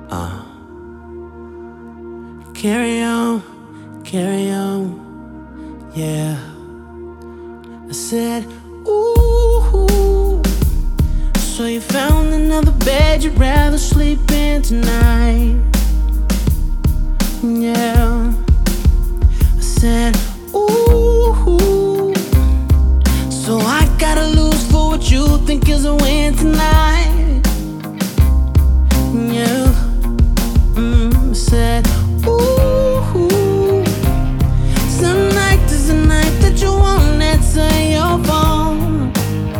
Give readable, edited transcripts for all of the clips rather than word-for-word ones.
Uh. Carry on, yeah. I said, ooh. So you found another bed you'd rather sleep in tonight, yeah. I said, ooh. So I gotta lose for what you think is a win tonight, yeah. I said, ooh. Tonight is the night that you won't answer your phone,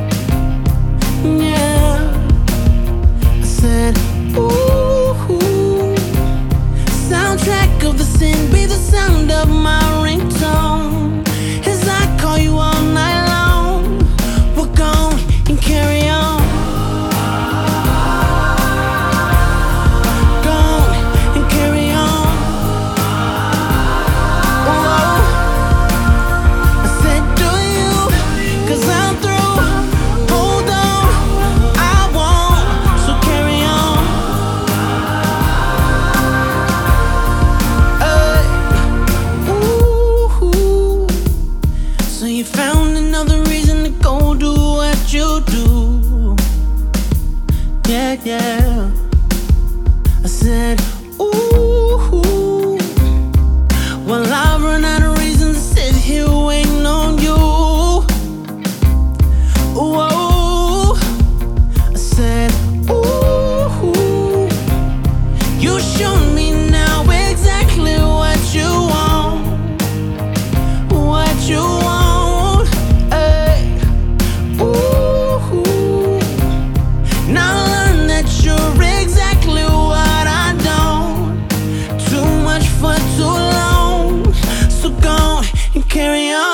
yeah. I said, ooh. Soundtrack of the sin be the sound of my ringtone as I call you all night long. We're gone and carry on. You found another reason to go do what you do, yeah, yeah. I said, ooh. Well, I've run out of reasons to sit here waiting on you. Whoa. I said, ooh. You showed me now exactly what you want, what you want. Carry on.